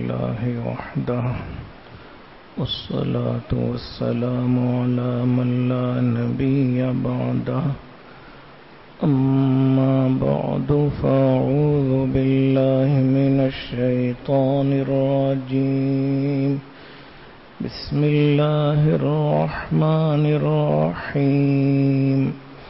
لله وحده والصلاة والسلام على من لا نبي بعده أما بعد فأعوذ بالله من الشيطان الرجيم بسم الله الرحمن الرحيم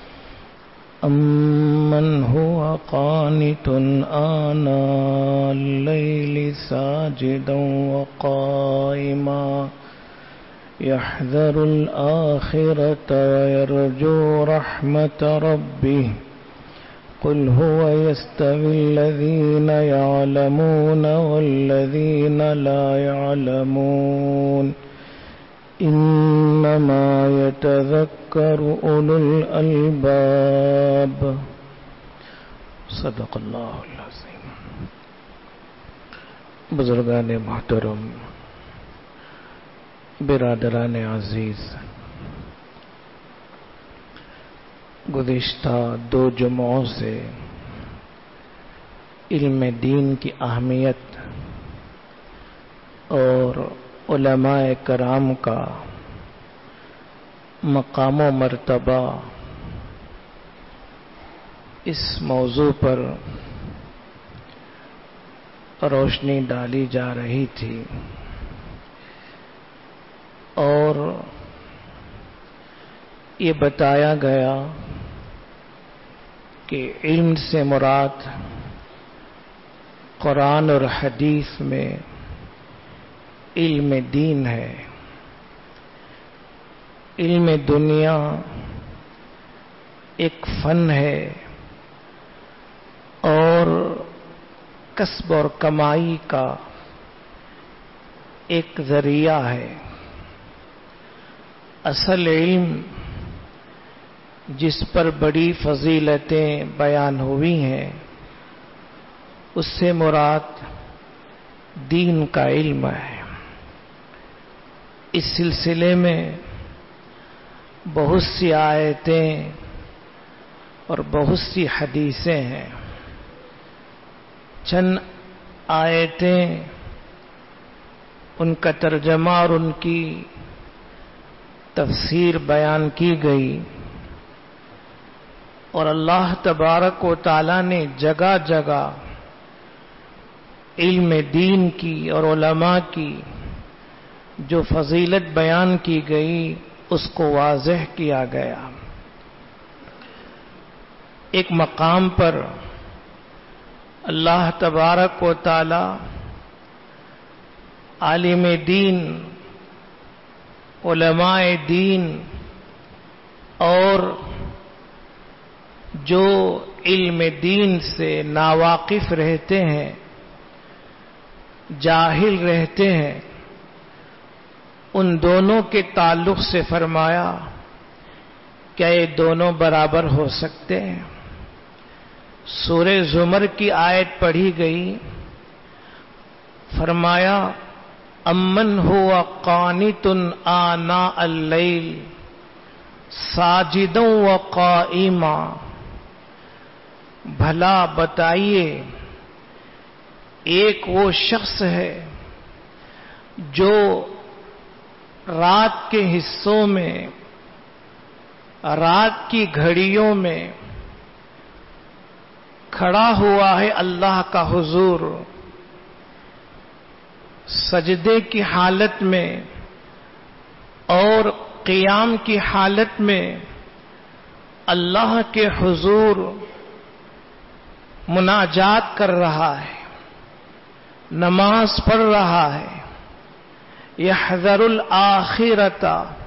أمن هو قانت آناء الليل ساجدا وقائما يحذر الآخرة ويرجو رحمة ربه قل هو يستوي الذين يعلمون والذين لا يعلمون إنما يتذكر أولو الألباب صدق اللہ العظیم. بزرگان محترم، برادران عزیز، گزشتہ 2 جمعوں سے علم دین کی اہمیت اور علماء کرام کا مقام و مرتبہ اس موضوع پر روشنی ڈالی جا رہی تھی، اور یہ بتایا گیا کہ علم سے مراد قرآن اور حدیث میں علم دین ہے. علم دنیا ایک فن ہے اور کسب اور کمائی کا ایک ذریعہ ہے. اصل علم جس پر بڑی فضیلتیں بیان ہوئی ہیں اس سے مراد دین کا علم ہے. اس سلسلے میں بہت سی آیتیں اور بہت سی حدیثیں ہیں. چند آیتیں، ان کا ترجمہ اور ان کی تفسیر بیان کی گئی، اور اللہ تبارک و تعالی نے جگہ جگہ علم دین کی اور علماء کی جو فضیلت بیان کی گئی اس کو واضح کیا گیا. ایک مقام پر اللہ تبارک و تعالی عالم دین، علماء دین اور جو علم دین سے ناواقف رہتے ہیں، جاہل رہتے ہیں، ان دونوں کے تعلق سے فرمایا کیا یہ دونوں برابر ہو سکتے ہیں؟ سورہ زمر کی آیت پڑھی گئی، فرمایا امن هو قانت آناء اللیل ساجدا وقائما، بھلا بتائیے ایک وہ شخص ہے جو رات کے حصوں میں، رات کی گھڑیوں میں کھڑا ہوا ہے اللہ کا حضور، سجدے کی حالت میں اور قیام کی حالت میں اللہ کے حضور مناجات کر رہا ہے، نماز پڑھ رہا ہے. یحذر الآخرۃ،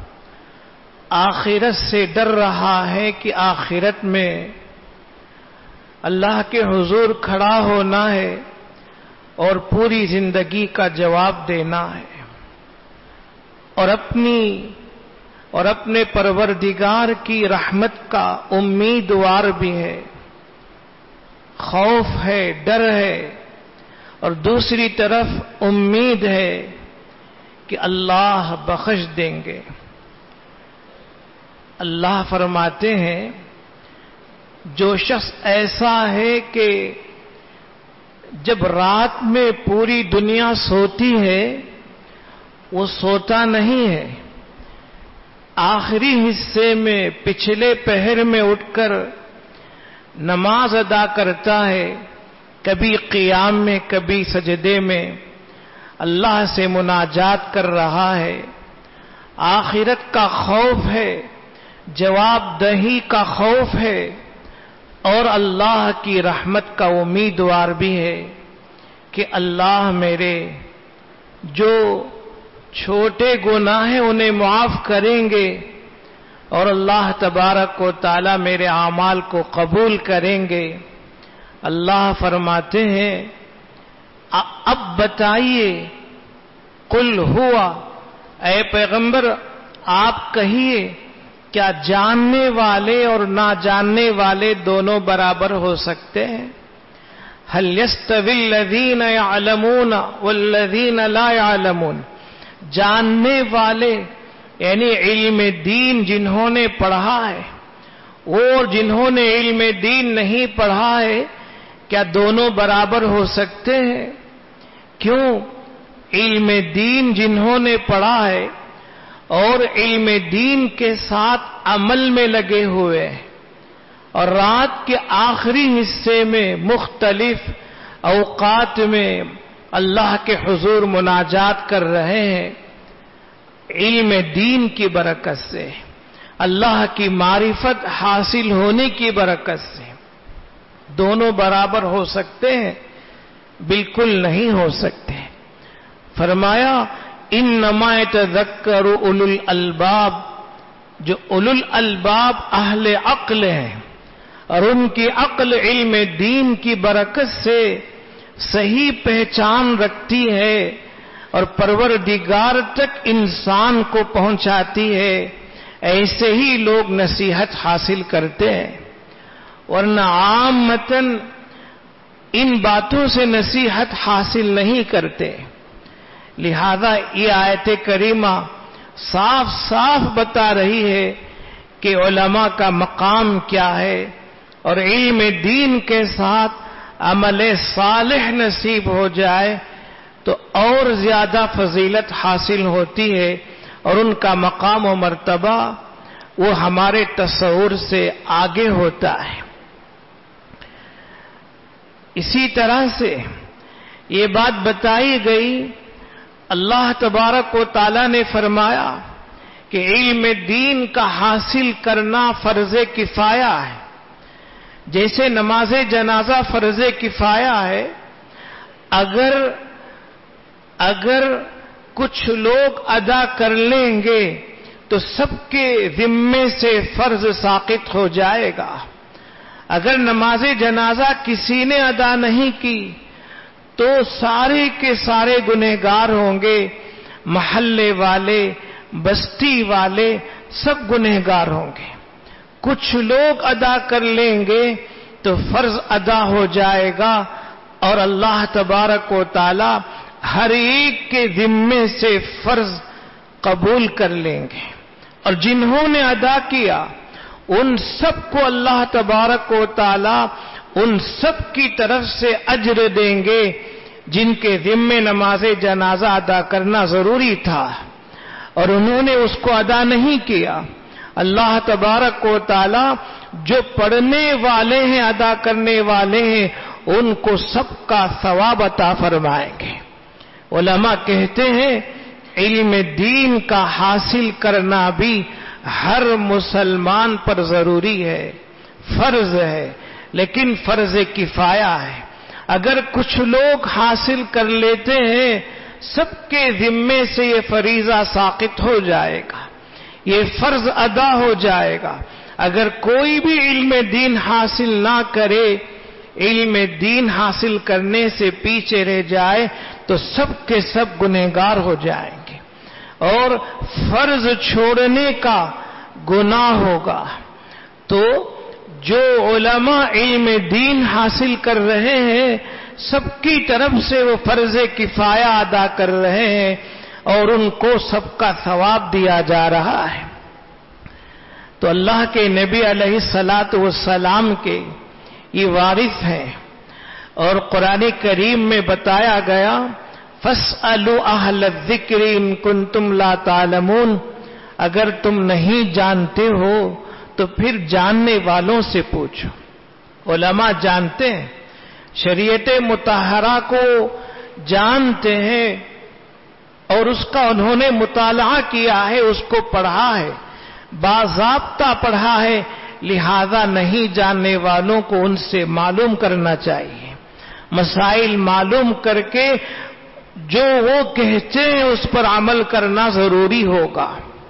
آخرت سے ڈر رہا ہے کہ آخرت میں اللہ کے حضور کھڑا ہونا ہے اور پوری زندگی کا جواب دینا ہے، اور اپنے پروردگار کی رحمت کا امیدوار بھی ہے. خوف ہے، ڈر ہے، اور دوسری طرف امید ہے کہ اللہ بخش دیں گے. اللہ فرماتے ہیں جو شخص ایسا ہے کہ جب رات میں پوری دنیا سوتی ہے وہ سوتا نہیں ہے، آخری حصے میں پچھلے پہر میں اٹھ کر نماز ادا کرتا ہے، کبھی قیام میں کبھی سجدے میں اللہ سے مناجات کر رہا ہے، آخرت کا خوف ہے، جواب دہی کا خوف ہے، اور اللہ کی رحمت کا امیدوار بھی ہے کہ اللہ میرے جو چھوٹے گناہ ہیں انہیں معاف کریں گے اور اللہ تبارک و تعالی میرے اعمال کو قبول کریں گے۔ اللہ فرماتے ہیں اب بتائیے، قل ہوا، اے پیغمبر آپ کہیے کیا جاننے والے اور نہ جاننے والے دونوں برابر ہو سکتے ہیں؟ هل يستوي الذين يعلمون والذين لا يعلمون، جاننے والے یعنی علم دین جنہوں نے پڑھا ہے اور جنہوں نے علم دین نہیں پڑھا ہے، کیا دونوں برابر ہو سکتے ہیں؟ کیوں؟ علم دین جنہوں نے پڑھا ہے اور علم دین کے ساتھ عمل میں لگے ہوئے ہیں اور رات کے آخری حصے میں مختلف اوقات میں اللہ کے حضور مناجات کر رہے ہیں، علم دین کی برکت سے، اللہ کی معرفت حاصل ہونے کی برکت سے دونوں برابر ہو سکتے ہیں؟ بالکل نہیں ہو سکتے۔ فرمایا انما یتذکر اولو الالباب، جو اولو الالباب اہل عقل ہیں اور ان کی عقل علم دین کی برکت سے صحیح پہچان رکھتی ہے اور پروردگار تک انسان کو پہنچاتی ہے، ایسے ہی لوگ نصیحت حاصل کرتے ہیں، ورنہ عامتاً ان باتوں سے نصیحت حاصل نہیں کرتے۔ لہذا یہ آیت کریمہ صاف صاف بتا رہی ہے کہ علماء کا مقام کیا ہے اور علم دین کے ساتھ عمل صالح نصیب ہو جائے تو اور زیادہ فضیلت حاصل ہوتی ہے اور ان کا مقام و مرتبہ وہ ہمارے تصور سے آگے ہوتا ہے۔ اسی طرح سے یہ بات بتائی گئی، اللہ تبارک و تعالی نے فرمایا کہ علم دین کا حاصل کرنا فرض کفایہ ہے، جیسے نماز جنازہ فرض کفایہ ہے، اگر کچھ لوگ ادا کر لیں گے تو سب کے ذمے سے فرض ساقط ہو جائے گا، اگر نماز جنازہ کسی نے ادا نہیں کی تو سارے کے سارے گنہگار ہوں گے، محلے والے، بستی والے سب گنہگار ہوں گے۔ کچھ لوگ ادا کر لیں گے تو فرض ادا ہو جائے گا اور اللہ تبارک و تعالی ہر ایک کے ذمے سے فرض قبول کر لیں گے، اور جنہوں نے ادا کیا ان سب کو اللہ تبارک و تعالی ان سب کی طرف سے اجر دیں گے جن کے ذمے نماز جنازہ ادا کرنا ضروری تھا اور انہوں نے اس کو ادا نہیں کیا۔ اللہ تبارک و تعالی جو پڑھنے والے ہیں، ادا کرنے والے ہیں، ان کو سب کا ثواب عطا فرمائیں گے۔ علماء کہتے ہیں علم دین کا حاصل کرنا بھی ہر مسلمان پر ضروری ہے، فرض ہے، لیکن فرض کفایہ ہے۔ اگر کچھ لوگ حاصل کر لیتے ہیں سب کے ذمے سے یہ فریضہ ساقط ہو جائے گا، یہ فرض ادا ہو جائے گا۔ اگر کوئی بھی علم دین حاصل نہ کرے، علم دین حاصل کرنے سے پیچھے رہ جائے تو سب کے سب گنہگار ہو جائیں گے اور فرض چھوڑنے کا گناہ ہوگا۔ تو جو علماء علم دین حاصل کر رہے ہیں سب کی طرف سے وہ فرض کفایہ ادا کر رہے ہیں اور ان کو سب کا ثواب دیا جا رہا ہے۔ تو اللہ کے نبی علیہ الصلوۃ والسلام کے یہ وارث ہیں، اور قرآن کریم میں بتایا گیا فَاسْأَلُوا أَهْلَ الذِّكْرِ إِن كُنتُمْ لَا تَعْلَمُونَ، اگر تم نہیں جانتے ہو تو پھر جاننے والوں سے پوچھو۔ علماء جانتے ہیں، شریعت مطہرہ کو جانتے ہیں اور اس کا انہوں نے مطالعہ کیا ہے، اس کو پڑھا ہے، باضابطہ پڑھا ہے، لہذا نہیں جاننے والوں کو ان سے معلوم کرنا چاہیے، مسائل معلوم کر کے جو وہ کہتے ہیں اس پر عمل کرنا ضروری ہوگا۔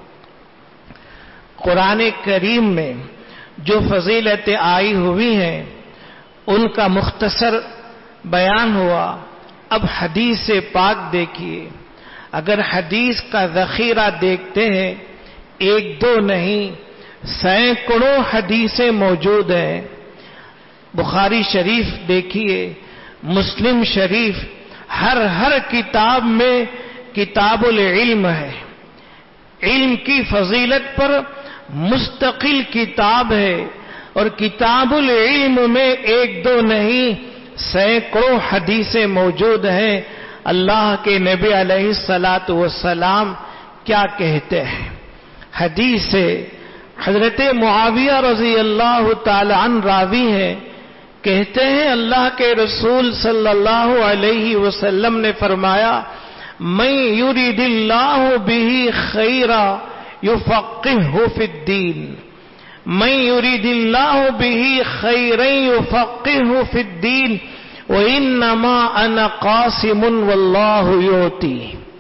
قرآن کریم میں جو فضیلتیں آئی ہوئی ہیں ان کا مختصر بیان ہوا۔ اب حدیث پاک دیکھیے، اگر حدیث کا ذخیرہ دیکھتے ہیں، ایک دو نہیں سینکڑوں حدیثیں موجود ہیں۔ بخاری شریف دیکھیے، مسلم شریف، ہر کتاب میں کتاب العلم ہے، علم کی فضیلت پر مستقل کتاب ہے، اور کتاب العلم میں ایک دو نہیں سینکڑوں حدیثیں موجود ہیں۔ اللہ کے نبی علیہ الصلاۃ والسلام کیا کہتے ہیں؟ حدیث سے حضرت معاویہ رضی اللہ تعالی عنہ راوی ہیں، کہتے ہیں اللہ کے رسول صلی اللہ علیہ وسلم نے فرمایا من یرید اللہ بہ خیرا یفقہہ فی الدین، من یرید اللہ بہ خیرا یفقہہ فی الدین وانما انا قاسم واللہ یؤتی۔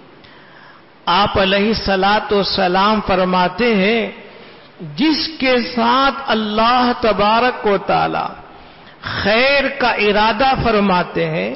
آپ علیہ الصلاۃ والسلام فرماتے ہیں جس کے ساتھ اللہ تبارک و تعالی خیر کا ارادہ فرماتے ہیں،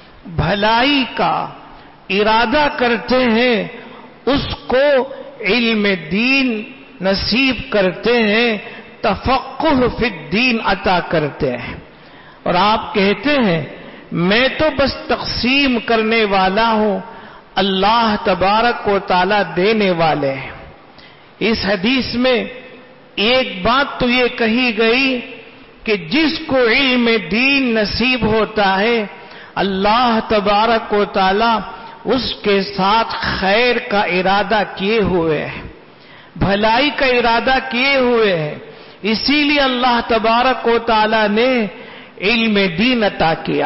بھلائی کا ارادہ کرتے ہیں، اس کو علم دین نصیب کرتے ہیں، تفقہ فی الدین عطا کرتے ہیں۔ اور آپ کہتے ہیں میں تو بس تقسیم کرنے والا ہوں، اللہ تبارک و تعالی دینے والے ہیں۔ اس حدیث میں ایک بات تو یہ کہی گئی کہ جس کو علم دین نصیب ہوتا ہے اللہ تبارک و تعالی اس کے ساتھ خیر کا ارادہ کیے ہوئے ہیں، بھلائی کا ارادہ کیے ہوئے ہیں، اسی لیے اللہ تبارک و تعالی نے علم دین عطا کیا۔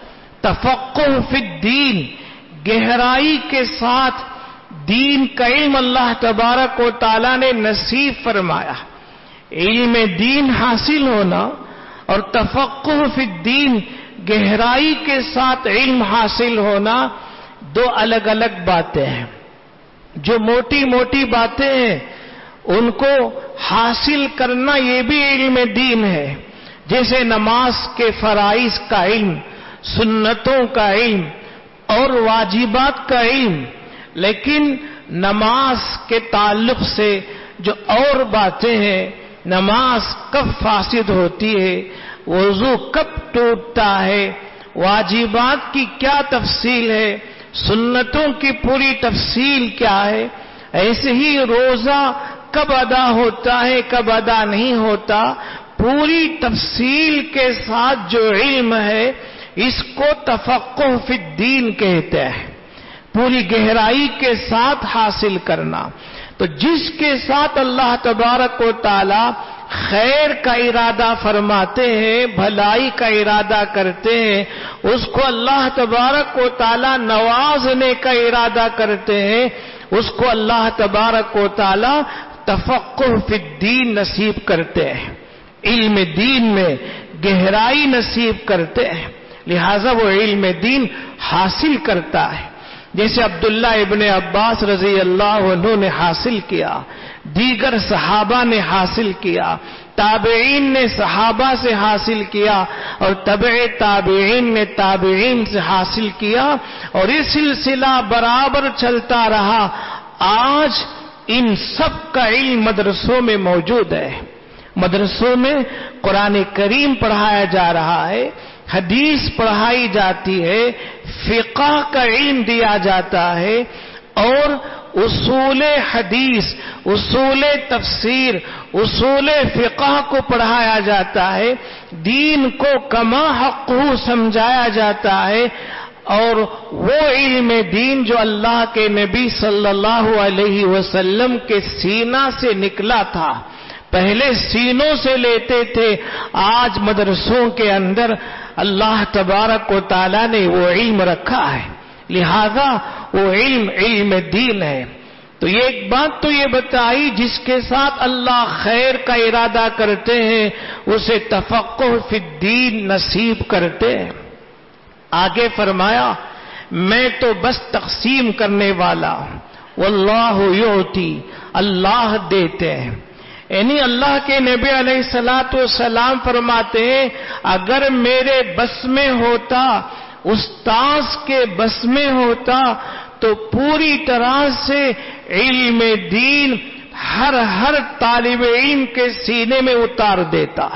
تفقہ فی الدین، گہرائی کے ساتھ دین کا علم اللہ تبارک و تعالی نے نصیب فرمایا۔ علم دین حاصل ہونا اور تفقہ فی الدین، گہرائی کے ساتھ علم حاصل ہونا، دو الگ الگ باتیں ہیں۔ جو موٹی موٹی باتیں ہیں ان کو حاصل کرنا یہ بھی علم دین ہے، جیسے نماز کے فرائض کا علم، سنتوں کا علم اور واجبات کا علم، لیکن نماز کے تعلق سے جو اور باتیں ہیں، نماز کب فاسد ہوتی ہے، وضو کب ٹوٹتا ہے، واجبات کی کیا تفصیل ہے، سنتوں کی پوری تفصیل کیا ہے، ایسے ہی روزہ کب ادا ہوتا ہے کب ادا نہیں ہوتا، پوری تفصیل کے ساتھ جو علم ہے اس کو تفقہ فی الدین کہتے ہیں، پوری گہرائی کے ساتھ حاصل کرنا۔ تو جس کے ساتھ اللہ تبارک و تعالی خیر کا ارادہ فرماتے ہیں، بھلائی کا ارادہ کرتے ہیں، اس کو اللہ تبارک و تعالی نوازنے کا ارادہ کرتے ہیں، اس کو اللہ تبارک و تعالی تفقہ فی الدین نصیب کرتے ہیں، علم دین میں گہرائی نصیب کرتے ہیں، لہذا وہ علم دین حاصل کرتا ہے۔ جیسے عبداللہ ابن عباس رضی اللہ عنہ نے حاصل کیا، دیگر صحابہ نے حاصل کیا، تابعین نے صحابہ سے حاصل کیا، اور تبع تابعین نے تابعین سے حاصل کیا، اور یہ سلسلہ برابر چلتا رہا۔ آج ان سب کا علم مدرسوں میں موجود ہے، مدرسوں میں قرآن کریم پڑھایا جا رہا ہے، حدیث پڑھائی جاتی ہے، فقہ کا علم دیا جاتا ہے، اور اصول حدیث، اصول تفسیر، اصول فقہ کو پڑھایا جاتا ہے، دین کو کما حقہ سمجھایا جاتا ہے، اور وہ علم دین جو اللہ کے نبی صلی اللہ علیہ وسلم کے سینہ سے نکلا تھا، پہلے سینوں سے لیتے تھے، آج مدرسوں کے اندر اللہ تبارک و تعالی نے وہ علم رکھا ہے، لہذا وہ علم دین ہے۔ تو یہ ایک بات تو یہ بتائی، جس کے ساتھ اللہ خیر کا ارادہ کرتے ہیں اسے تفقہ فی الدین نصیب کرتے ہیں۔ آگے فرمایا میں تو بس تقسیم کرنے والا ہوں، واللہ یعطی، اللہ دیتے ہیں۔ یعنی اللہ کے نبی علیہ الصلوۃ والسلام فرماتے ہیں اگر میرے بس میں ہوتا، استاذ کے بس میں ہوتا تو پوری طرح سے علم دین ہر طالب علم کے سینے میں اتار دیتا،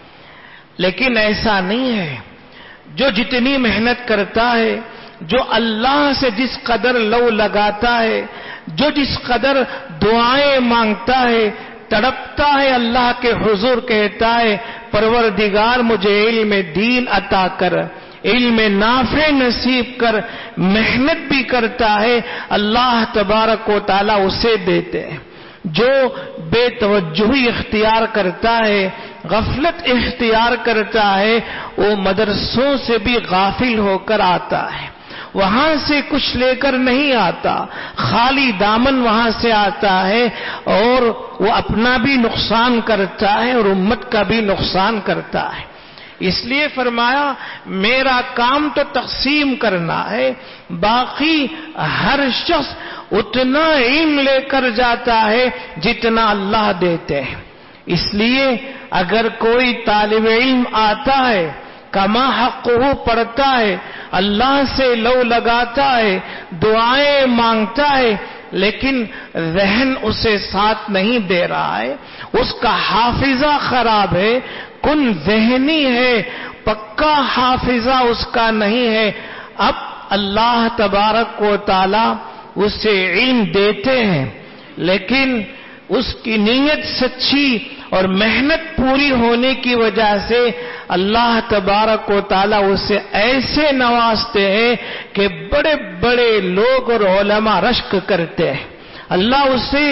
لیکن ایسا نہیں ہے۔ جو جتنی محنت کرتا ہے، جو اللہ سے جس قدر لو لگاتا ہے، جو جس قدر دعائیں مانگتا ہے، تڑپتا ہے، اللہ کے حضور کہتا ہے پروردگار مجھے علم دین عطا کر، علم نافع نصیب کر، محنت بھی کرتا ہے، اللہ تبارک و تعالی اسے دیتے ہیں۔ جو بے توجہی اختیار کرتا ہے، غفلت اختیار کرتا ہے، وہ مدرسوں سے بھی غافل ہو کر آتا ہے، وہاں سے کچھ لے کر نہیں آتا، خالی دامن وہاں سے آتا ہے، اور وہ اپنا بھی نقصان کرتا ہے اور امت کا بھی نقصان کرتا ہے۔ اس لیے فرمایا میرا کام تو تقسیم کرنا ہے، باقی ہر شخص اتنا علم لے کر جاتا ہے جتنا اللہ دیتے ہیں۔ اس لیے اگر کوئی طالب علم آتا ہے، کما حقہ پڑھتا ہے، اللہ سے لو لگاتا ہے، دعائیں مانگتا ہے، لیکن ذہن اسے ساتھ نہیں دے رہا ہے، اس کا حافظہ خراب ہے، کن ذہنی ہے، پکا حافظہ اس کا نہیں ہے، اب اللہ تبارک و تعالی اسے علم دیتے ہیں، لیکن اس کی نیت سچی اور محنت پوری ہونے کی وجہ سے اللہ تبارک و تعالی اسے ایسے نوازتے ہیں کہ بڑے بڑے لوگ اور علماء رشک کرتے ہیں، اللہ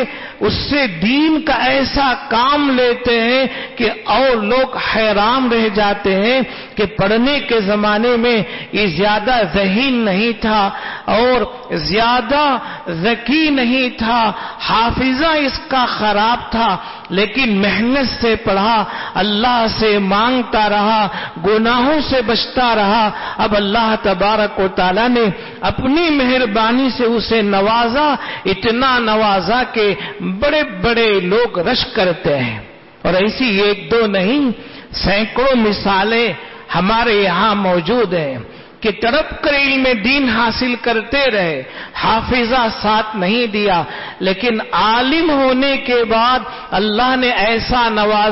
اس سے دین کا ایسا کام لیتے ہیں کہ اور لوگ حیران رہ جاتے ہیں کہ پڑھنے کے زمانے میں یہ زیادہ ذہین نہیں تھا اور زیادہ ذکی نہیں تھا، حافظہ اس کا خراب تھا، لیکن محنت سے پڑھا، اللہ سے مانگتا رہا، گناہوں سے بچتا رہا، اب اللہ تبارک و تعالی نے اپنی مہربانی سے اسے نوازا، اتنا نوازا کہ بڑے بڑے لوگ رشک کرتے ہیں۔ اور ایسی ایک دو نہیں، سینکڑوں مثالیں ہمارے یہاں موجود ہیں کہ تڑپ کر علم دین حاصل کرتے رہے، حافظہ ساتھ نہیں دیا، لیکن عالم ہونے کے بعد اللہ نے ایسا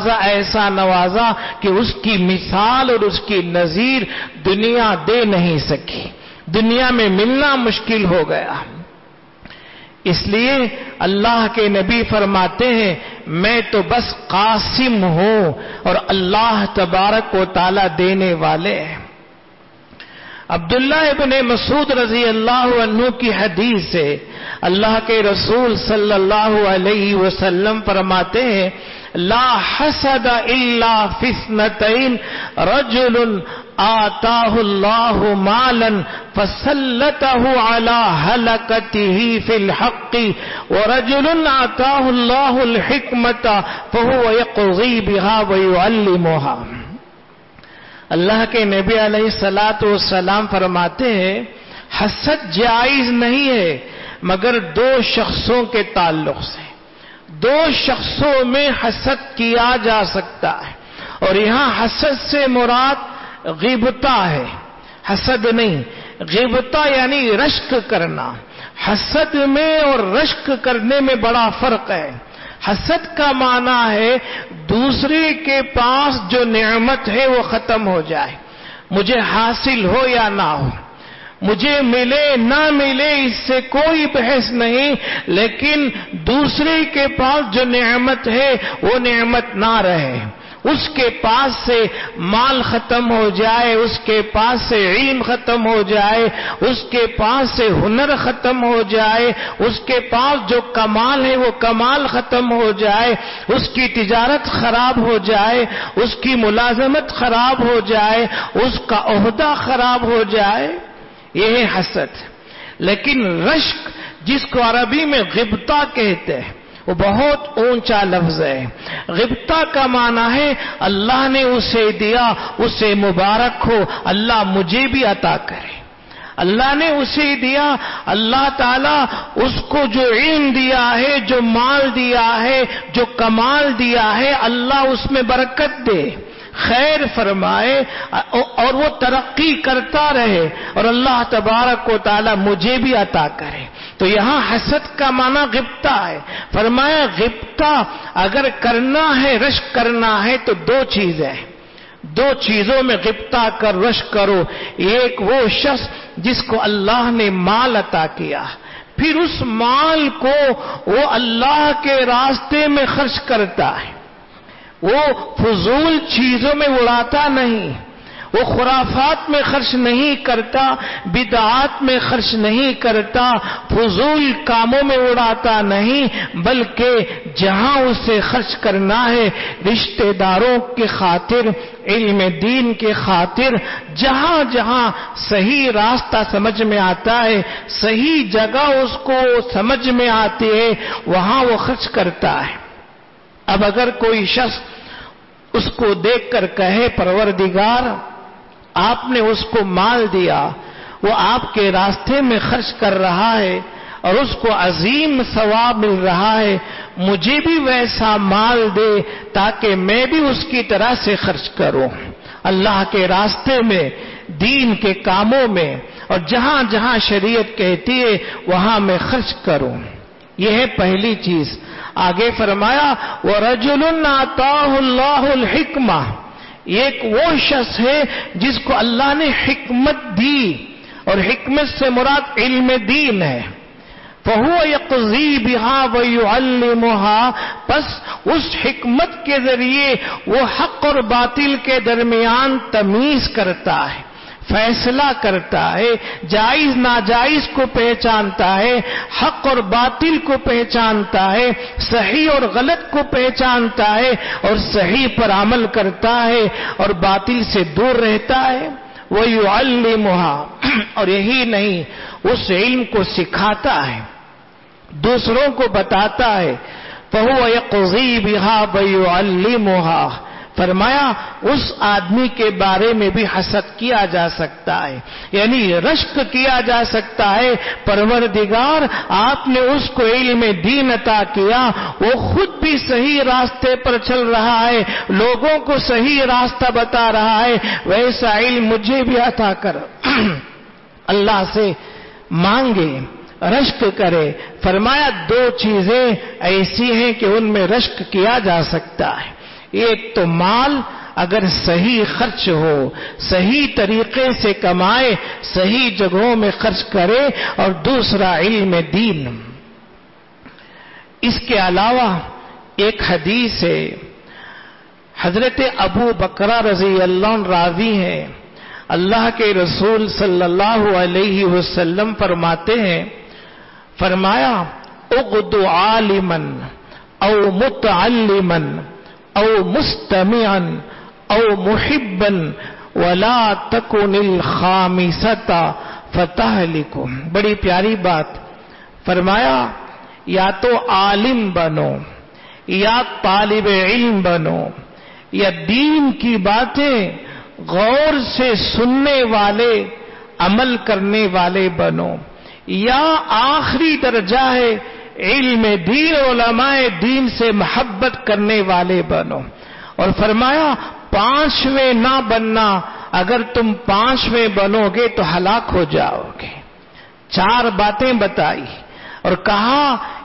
نوازا کہ اس کی مثال اور اس کی نظیر دنیا دے نہیں سکی، دنیا میں ملنا مشکل ہو گیا۔ اس لیے اللہ کے نبی فرماتے ہیں میں تو بس قاسم ہوں اور اللہ تبارک و تعالی دینے والے ہیں۔ عبداللہ ابن مسعود رضی اللہ عنہ کی حدیث سے اللہ کے رسول صلی اللہ علیہ وسلم فرماتے ہیں لا حسد الا فی اثنتین رجل آتاہ اللہ مالا فسلطہ علی ہلکتہ فی الحق ورجل آتاہ اللہ الحکمت فہو یقضی بہا ویعلمہا۔ اللہ کے نبی علیہ الصلوۃ والسلام فرماتے ہیں حسد جائز نہیں ہے مگر دو شخصوں کے تعلق سے، دو شخصوں میں حسد کیا جا سکتا ہے، اور یہاں حسد سے مراد غیبتہ ہے، حسد نہیں، غیبتہ یعنی رشک کرنا۔ حسد میں اور رشک کرنے میں بڑا فرق ہے۔ حسد کا معنی ہے دوسرے کے پاس جو نعمت ہے وہ ختم ہو جائے، مجھے حاصل ہو یا نہ ہو، مجھے ملے نہ ملے اس سے کوئی بحث نہیں، لیکن دوسرے کے پاس جو نعمت ہے وہ نعمت نہ رہے، اس کے پاس سے مال ختم ہو جائے، اس کے پاس سے علم ختم ہو جائے، اس کے پاس سے ہنر ختم ہو جائے، اس کے پاس جو کمال ہے وہ کمال ختم ہو جائے، اس کی تجارت خراب ہو جائے، اس کی ملازمت خراب ہو جائے، اس کا عہدہ خراب ہو جائے، یہ ہے حسد۔ لیکن رشک، جس کو عربی میں غبطہ کہتے ہیں، وہ بہت اونچا لفظ ہے۔ غبطہ کا معنی ہے اللہ نے اسے دیا، اسے مبارک ہو، اللہ مجھے بھی عطا کرے۔ اللہ نے اسے دیا، اللہ تعالیٰ اس کو جو علم دیا ہے، جو مال دیا ہے، جو کمال دیا ہے، اللہ اس میں برکت دے، خیر فرمائے اور وہ ترقی کرتا رہے، اور اللہ تبارک و تعالیٰ مجھے بھی عطا کرے۔ تو یہاں حسد کا معنی غبطہ ہے۔ فرمایا غبطہ اگر کرنا ہے، رشک کرنا ہے، تو دو چیزیں، دو چیزوں میں غبطہ کر رشک کرو۔ ایک وہ شخص جس کو اللہ نے مال عطا کیا، پھر اس مال کو وہ اللہ کے راستے میں خرچ کرتا ہے، وہ فضول چیزوں میں اڑاتا نہیں، وہ خرافات میں خرچ نہیں کرتا، بدعات میں خرچ نہیں کرتا، فضول کاموں میں اڑاتا نہیں، بلکہ جہاں اسے خرچ کرنا ہے رشتہ داروں کی خاطر، علم دین کی خاطر، جہاں جہاں صحیح راستہ سمجھ میں آتا ہے، صحیح جگہ اس کو سمجھ میں آتی ہے، وہاں وہ خرچ کرتا ہے۔ اب اگر کوئی شخص اس کو دیکھ کر کہے پروردگار آپ نے اس کو مال دیا، وہ آپ کے راستے میں خرچ کر رہا ہے اور اس کو عظیم ثواب مل رہا ہے، مجھے بھی ویسا مال دے تاکہ میں بھی اس کی طرح سے خرچ کروں، اللہ کے راستے میں، دین کے کاموں میں، اور جہاں جہاں شریعت کہتی ہے وہاں میں خرچ کروں۔ یہ ہے پہلی چیز۔ آگے فرمایا وَرَجُلٌ آتَاهُ اللَّهُ الْحِكْمَةَ، ایک وہ شخص ہے جس کو اللہ نے حکمت دی، اور حکمت سے مراد علم دین ہے۔ فَهُوَ يَقْضِي بِهَا وَيُعَلِّمُهَا، پس اس حکمت کے ذریعے وہ حق اور باطل کے درمیان تمیز کرتا ہے، فیصلہ کرتا ہے، جائز ناجائز کو پہچانتا ہے، حق اور باطل کو پہچانتا ہے، صحیح اور غلط کو پہچانتا ہے، اور صحیح پر عمل کرتا ہے اور باطل سے دور رہتا ہے۔ وَيُعَلِّمُهَا، اور یہی نہیں، اس علم کو سکھاتا ہے، دوسروں کو بتاتا ہے۔ فَهُوَ يَقْضِي بِهَا وَيُعَلِّمُهَا، فرمایا اس آدمی کے بارے میں بھی حسد کیا جا سکتا ہے، یعنی رشک کیا جا سکتا ہے، پروردگار آپ نے اس کو علم دین عطا کیا، وہ خود بھی صحیح راستے پر چل رہا ہے، لوگوں کو صحیح راستہ بتا رہا ہے، ویسا علم مجھے بھی عطا کر۔ اللہ سے مانگے، رشک کرے۔ فرمایا دو چیزیں ایسی ہیں کہ ان میں رشک کیا جا سکتا ہے، ایک تو مال اگر صحیح خرچ ہو، صحیح طریقے سے کمائے، صحیح جگہوں میں خرچ کرے، اور دوسرا علم دین۔ اس کے علاوہ ایک حدیث ہے، حضرت ابو بکر رضی اللہ عنہ راوی ہیں، اللہ کے رسول صلی اللہ علیہ وسلم فرماتے ہیں، فرمایا اغد عالما او متعلما او مستمعا او محبا ولا تکن الخامسۃ فتہلک۔ بڑی پیاری بات فرمایا، یا تو عالم بنو، یا طالب علم بنو، یا دین کی باتیں غور سے سننے والے، عمل کرنے والے بنو، یا آخری درجہ ہے علم دین، علماء دین سے محبت کرنے والے بنو۔ اور فرمایا پانچویں نہ بننا، اگر تم پانچویں بنو گے تو ہلاک ہو جاؤ گے۔ چار باتیں بتائی اور کہا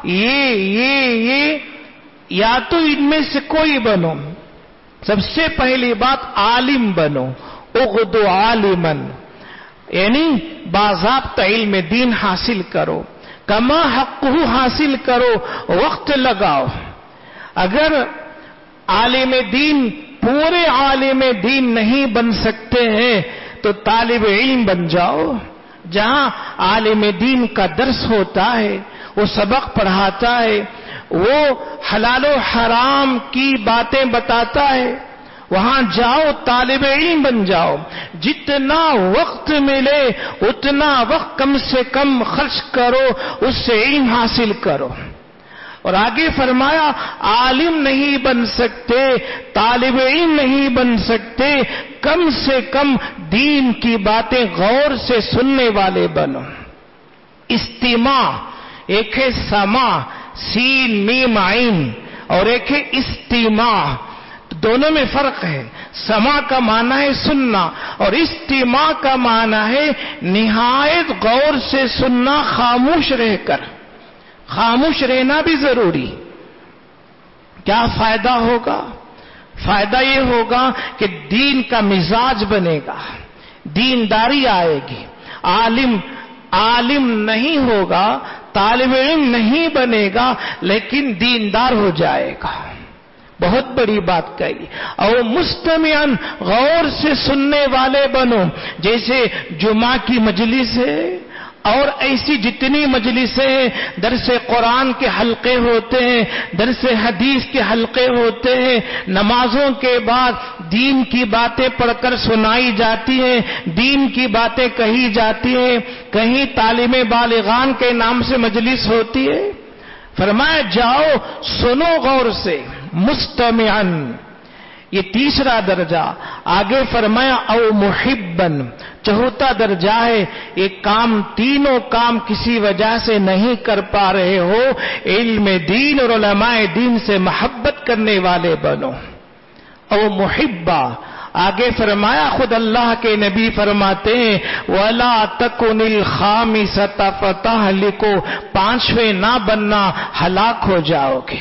یہ یا تو ان میں سے کوئی بنو۔ سب سے پہلی بات عالم بنو، اغدو عالما، یعنی باضابطہ علم دین حاصل کرو، کما حقہ حاصل کرو، وقت لگاؤ۔ اگر عالم دین پورے عالم دین نہیں بن سکتے ہیں تو طالب علم بن جاؤ، جہاں عالم دین کا درس ہوتا ہے، وہ سبق پڑھاتا ہے، وہ حلال و حرام کی باتیں بتاتا ہے، وہاں جاؤ، طالب علم بن جاؤ۔ جتنا وقت ملے اتنا وقت کم سے کم خرچ کرو، اس سے علم حاصل کرو۔ اور آگے فرمایا عالم نہیں بن سکتے، طالب علم نہیں بن سکتے، کم سے کم دین کی باتیں غور سے سننے والے بنو۔ استماع، ایک ہے سماع سین میم عین، اور ایک ہے استماع، دونوں میں فرق ہے۔ سماع کا معنی ہے سننا، اور استماع کا معنی ہے نہایت غور سے سننا، خاموش رہ کر۔ خاموش رہنا بھی ضروری۔ کیا فائدہ ہوگا؟ فائدہ یہ ہوگا کہ دین کا مزاج بنے گا، دینداری آئے گی۔ عالم نہیں ہوگا، طالب علم نہیں بنے گا، لیکن دیندار ہو جائے گا۔ بہت بڑی بات کہی۔ اور مستمعاً، غور سے سننے والے بنو۔ جیسے جمعہ کی مجلس ہے اور ایسی جتنی مجلسیں ہیں، درس قرآن کے حلقے ہوتے ہیں، درس حدیث کے حلقے ہوتے ہیں، نمازوں کے بعد دین کی باتیں پڑھ کر سنائی جاتی ہیں، دین کی باتیں کہی جاتی ہیں، کہیں تعلیم بالغان کے نام سے مجلس ہوتی ہے۔ فرمایا جاؤ، سنو غور سے، مستمعاً، یہ تیسرا درجہ۔ آگے فرمایا او محبن، چوتھا درجہ ہے، یہ کام، تینوں کام کسی وجہ سے نہیں کر پا رہے ہو، علم دین اور علماء دین سے محبت کرنے والے بنو۔ او محبہ، آگے فرمایا خود اللہ کے نبی فرماتے ہیں وَلَا تَكُنِ الْخَامِسَةَ فَتَهْلِكُ، پانچویں نہ بننا، ہلاک ہو جاؤ گے۔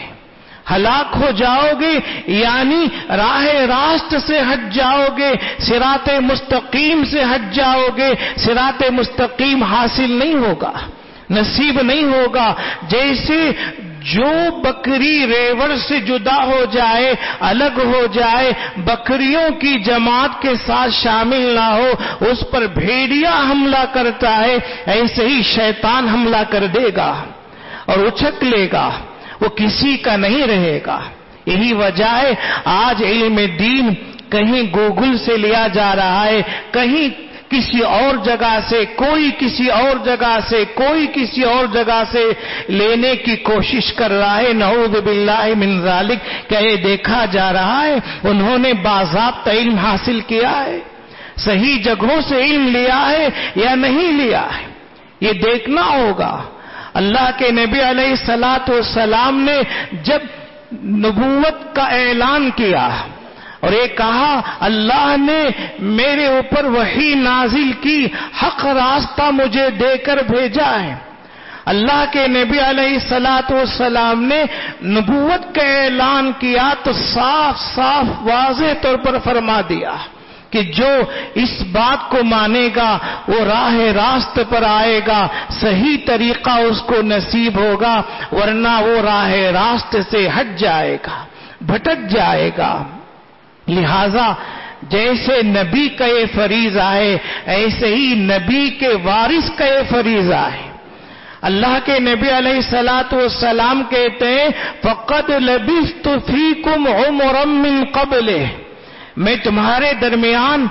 ہلاک ہو جاؤ گے یعنی راہ راست سے ہٹ جاؤ گے، صراط مستقیم سے ہٹ جاؤ گے، صراط مستقیم حاصل نہیں ہوگا، نصیب نہیں ہوگا۔ جیسے جو بکری ریوڑ سے جدا ہو جائے، الگ ہو جائے، بکریوں کی جماعت کے ساتھ شامل نہ ہو، اس پر بھیڑیا حملہ کرتا ہے، ایسے ہی شیطان حملہ کر دے گا اور اچک لے گا، وہ کسی کا نہیں رہے گا۔ یہی وجہ ہے آج علم دین کہیں گوگل سے لیا جا رہا ہے، کہیں کسی اور جگہ سے، کوئی کسی اور جگہ سے، کوئی کسی اور جگہ سے لینے کی کوشش کر رہا ہے۔ نعوذ باللہ من ذالک، کہ یہ دیکھا جا رہا ہے انہوں نے باضابطہ علم حاصل کیا ہے، صحیح جگہوں سے علم لیا ہے یا نہیں لیا ہے، یہ دیکھنا ہوگا۔ اللہ کے نبی علیہ الصلوۃ والسلام نے جب نبوت کا اعلان کیا اور یہ کہا اللہ نے میرے اوپر وحی نازل کی، حق راستہ مجھے دے کر بھیجا ہے، اللہ کے نبی علیہ الصلوۃ والسلام نے نبوت کا اعلان کیا تو صاف صاف واضح طور پر فرما دیا کہ جو اس بات کو مانے گا وہ راہ راست پر آئے گا، صحیح طریقہ اس کو نصیب ہوگا، ورنہ وہ راہ راست سے ہٹ جائے گا، بھٹک جائے گا۔ لہذا جیسے نبی کا یہ فریضہ ہے، ایسے ہی نبی کے وارث کا یہ فریضہ ہے۔ اللہ کے نبی علیہ الصلوۃ والسلام کہتے ہیں فَقَدْ لَبِثْتُ فِيكُمْ عُمُرًا مِّن قَبْلِهِ، میں تمہارے درمیان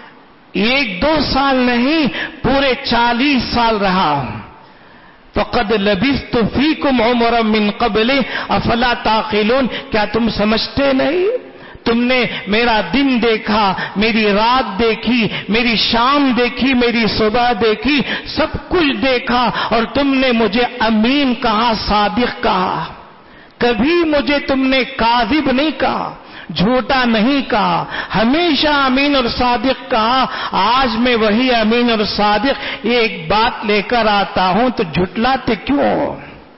1-2 سال نہیں، پورے 40 سال رہا ہوں۔ فَقَدْ لَبِثْتُ فِيكُمْ عُمُرًا مِّن قَبْلِهِ أَفَلَا تَعْقِلُونَ، کیا تم سمجھتے نہیں؟ تم نے میرا دن دیکھا، میری رات دیکھی، میری شام دیکھی، میری صبح دیکھی، سب کچھ دیکھا، اور تم نے مجھے امین کہا، صادق کہا، کبھی مجھے تم نے کاذب نہیں کہا، جھوٹا نہیں کہا، ہمیشہ امین اور صادق کہا۔ آج میں وہی امین اور صادق یہ ایک بات لے کر آتا ہوں تو جھٹلاتے کیوں ہو؟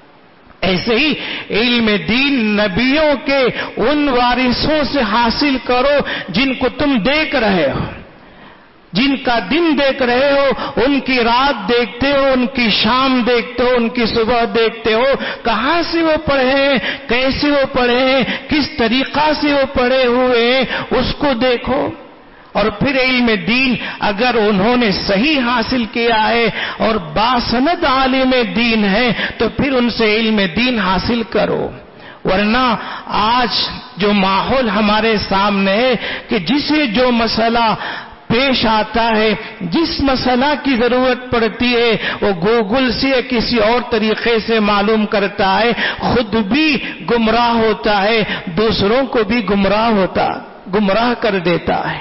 ایسے ہی علم دین نبیوں کے ان وارثوں سے حاصل کرو جن کو تم دیکھ رہے ہو۔ جن کا دن دیکھ رہے ہو ان کی رات دیکھتے ہو، ان کی شام دیکھتے ہو، ان کی صبح دیکھتے ہو، کہاں سے وہ پڑھے ہیں، کیسے وہ پڑھے ہیں، کس طریقہ سے وہ پڑھے ہوئے ہیں، اس کو دیکھو۔ اور پھر علم دین اگر انہوں نے صحیح حاصل کیا ہے اور باسند عالم دین ہے تو پھر ان سے علم دین حاصل کرو۔ ورنہ آج جو ماحول ہمارے سامنے ہے کہ جسے جو مسئلہ پیش آتا ہے، جس مسئلہ کی ضرورت پڑتی ہے وہ گوگل سے یا کسی اور طریقے سے معلوم کرتا ہے، خود بھی گمراہ ہوتا ہے، دوسروں کو بھی گمراہ کر دیتا ہے۔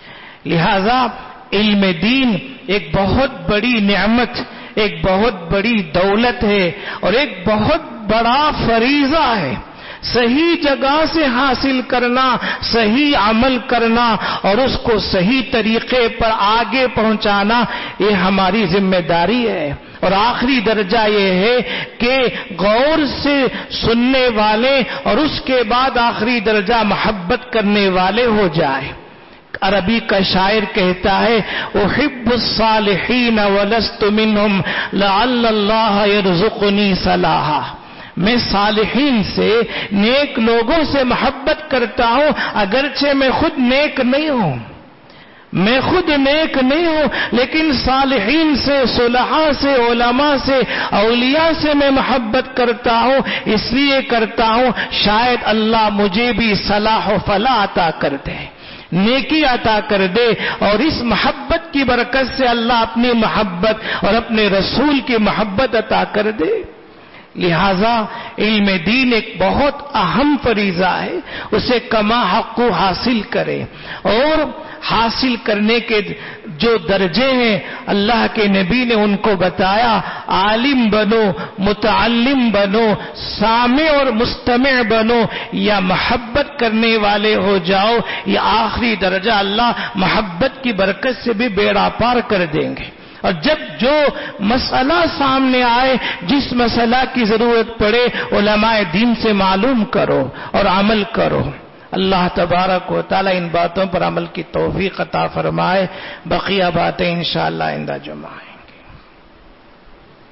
لہذا علم دین ایک بہت بڑی نعمت، ایک بہت بڑی دولت ہے اور ایک بہت بڑا فریضہ ہے۔ صحیح جگہ سے حاصل کرنا، صحیح عمل کرنا اور اس کو صحیح طریقے پر آگے پہنچانا، یہ ہماری ذمہ داری ہے۔ اور آخری درجہ یہ ہے کہ غور سے سننے والے اور اس کے بعد آخری درجہ محبت کرنے والے ہو جائے۔ عربی کا شاعر کہتا ہے احب الصالحین ولست منہم لعل اللہ یرزقنی صلاحا، میں صالحین سے، نیک لوگوں سے محبت کرتا ہوں اگرچہ میں خود نیک نہیں ہوں، میں خود نیک نہیں ہوں، لیکن صالحین سے، صلحاء سے، علماء سے، اولیاء سے میں محبت کرتا ہوں، اس لیے کرتا ہوں شاید اللہ مجھے بھی صلاح و فلاح عطا کر دے، نیکی عطا کر دے، اور اس محبت کی برکت سے اللہ اپنی محبت اور اپنے رسول کی محبت عطا کر دے۔ لہذا علم دین ایک بہت اہم فریضہ ہے، اسے کما حق حاصل کرے، اور حاصل کرنے کے جو درجے ہیں اللہ کے نبی نے ان کو بتایا، عالم بنو، متعلم بنو، سامع اور مستمع بنو، یا محبت کرنے والے ہو جاؤ، یا آخری درجہ اللہ محبت کی برکت سے بھی بیڑا پار کر دیں گے۔ اور جب جو مسئلہ سامنے آئے، جس مسئلہ کی ضرورت پڑے، علماء دین سے معلوم کرو اور عمل کرو۔ اللہ تبارک و تعالی ان باتوں پر عمل کی توفیق عطا فرمائے۔ بقیہ باتیں انشاءاللہ آئندہ جمع ہیں۔